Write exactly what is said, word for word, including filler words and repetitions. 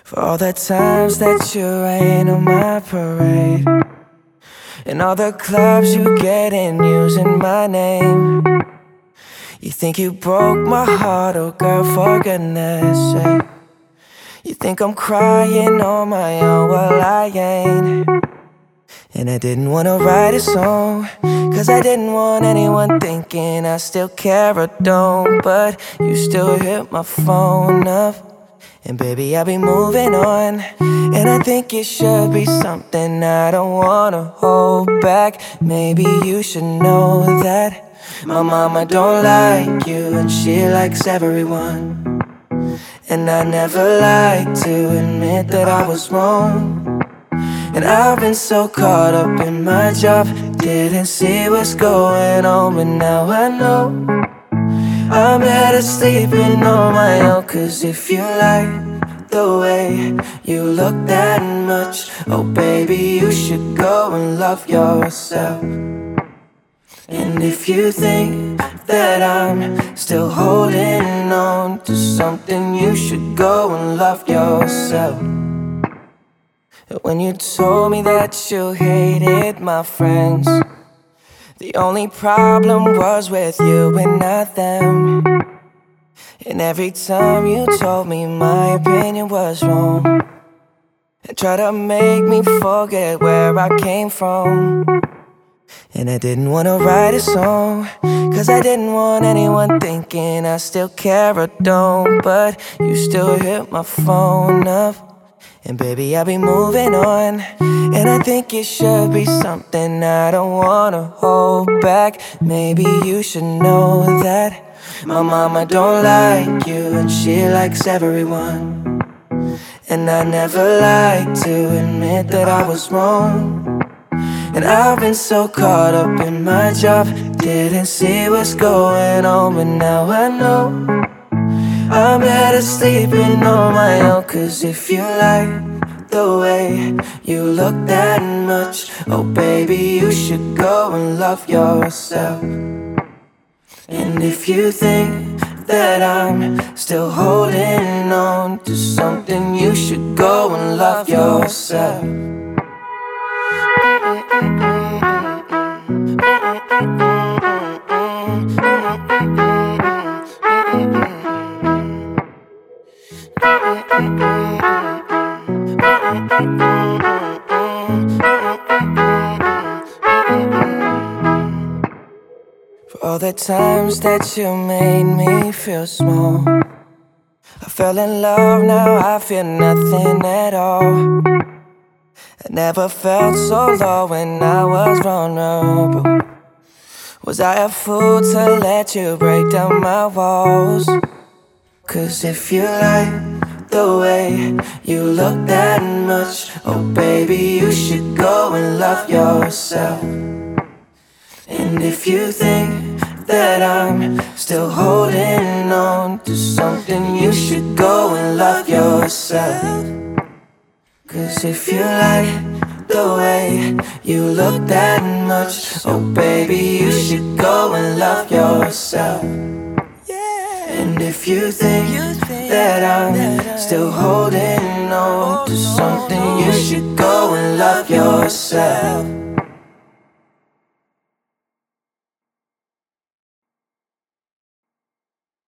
For all the times that you rain on my parade, and all the clubs you get in using my name. You think you broke my heart, oh girl, for goodness sake. You think I'm crying on my own, well I ain't. And I didn't wanna write a song, cause I didn't want anyone thinking I still care or don't. But you still hit my phone up, and baby, I'll be moving on. And I think it should be something I don't wanna hold back. Maybe you should know that my mama don't like you, and she likes everyone. And I never like to admit that I was wrong. And I've been so caught up in my job, didn't see what's going on. But now I know I'm better sleeping on my own. Cause if you like the way you look that much, oh baby, you should go and love yourself. And if you think that I'm still holding on to something, you should go and love yourself. When you told me that you hated my friends, the only problem was with you and not them. And every time you told me my opinion was wrong, and tried to make me forget where I came from. And I didn't wanna write a song, cause I didn't want anyone thinking I still care or don't. But you still hit my phone up, and baby, I'll be moving on. And I think it should be something I don't wanna hold back. Maybe you should know that my mama don't like you, and she likes everyone. And I never like to admit that I was wrong. And I've been so caught up in my job, didn't see what's going on. But now I know I'm better sleeping on my own. Cause if you like the way you look that much, oh baby, you should go and love yourself. And if you think that I'm still holding on to something, you should go and love yourself. For all the times that you made me feel small, I fell in love, now I feel nothing at all. I never felt so low when I was vulnerable. Was I a fool to let you break down my walls? Cause if you like the way you look that much, oh baby, you should go and love yourself. And if you think that I'm still holding on to something, you should go and love yourself. Cause if you like the way you look that much, oh baby, you should go and love yourself. And if you think that I'm still holding on to something, you should go and love yourself.